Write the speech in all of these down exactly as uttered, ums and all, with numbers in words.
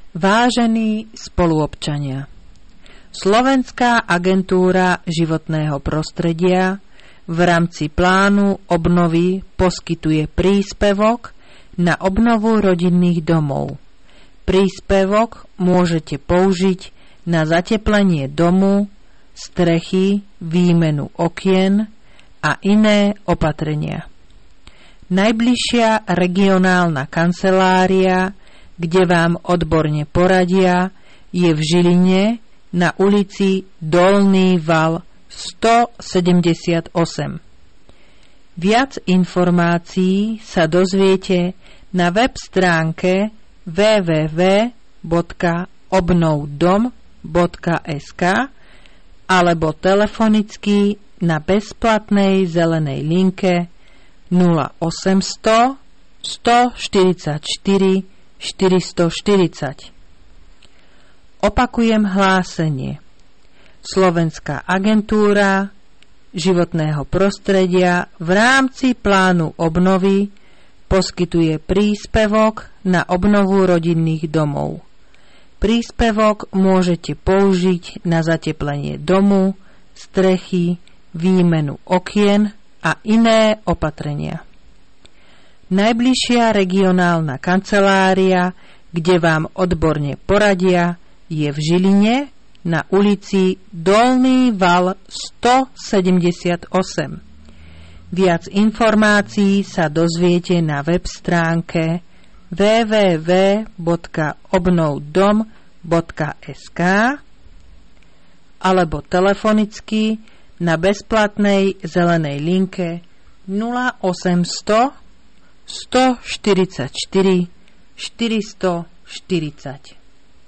Vážení spoluobčania, Slovenská agentúra životného prostredia v rámci plánu obnovy poskytuje príspevok na obnovu rodinných domov. Príspevok môžete použiť na zateplenie domu, strechy, výmenu okien a iné opatrenia. Najbližšia regionálna kancelária, kde vám odborne poradia, je v Žiline na ulici Dolný Val stosedemdesiatosem. Viac informácií sa dozviete na web stránke w w w bodka obnovdom bodka es ka alebo telefonicky na bezplatnej zelenej linke nula osemsto stoštyridsaťštyri štyristoštyridsať. Opakujem hlásenie. Slovenská agentúra životného prostredia v rámci plánu obnovy poskytuje príspevok na obnovu rodinných domov. Príspevok môžete použiť na zateplenie domu, strechy, výmenu okien a iné opatrenia. Najbližšia regionálna kancelária, kde vám odborne poradia, je v Žiline na ulici Dolný Val stosedemdesiatosem. Viac informácií sa dozviete na web stránke w w w bodka obnovdom bodka es ka alebo telefonicky na bezplatnej zelenej linke nula osemsto stoštyridsaťštyri štyristoštyridsať.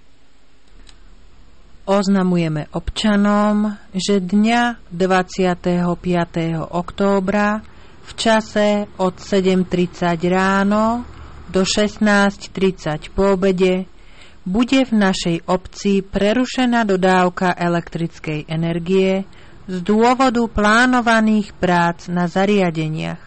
Oznamujeme občanom, že dňa dvadsiateho piateho októbra v čase od sedem tridsať ráno do šestnásť tridsať po obede bude v našej obci prerušená dodávka elektrickej energie z dôvodu plánovaných prác na zariadeniach.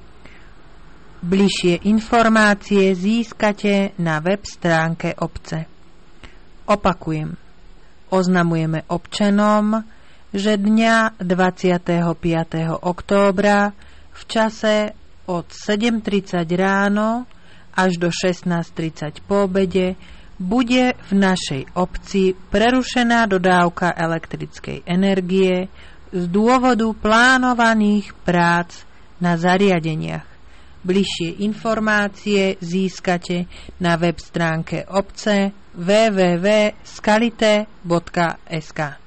Bližšie informácie získate na web stránke obce. Opakujem. Oznamujeme občanom, že dňa dvadsiateho piateho októbra v čase od sedem tridsať ráno až do šestnásť tridsať po obede bude v našej obci prerušená dodávka elektrickej energie z dôvodu plánovaných prác na zariadeniach. Bližšie informácie získate na web stránke obce w w w bodka skalite bodka es ka.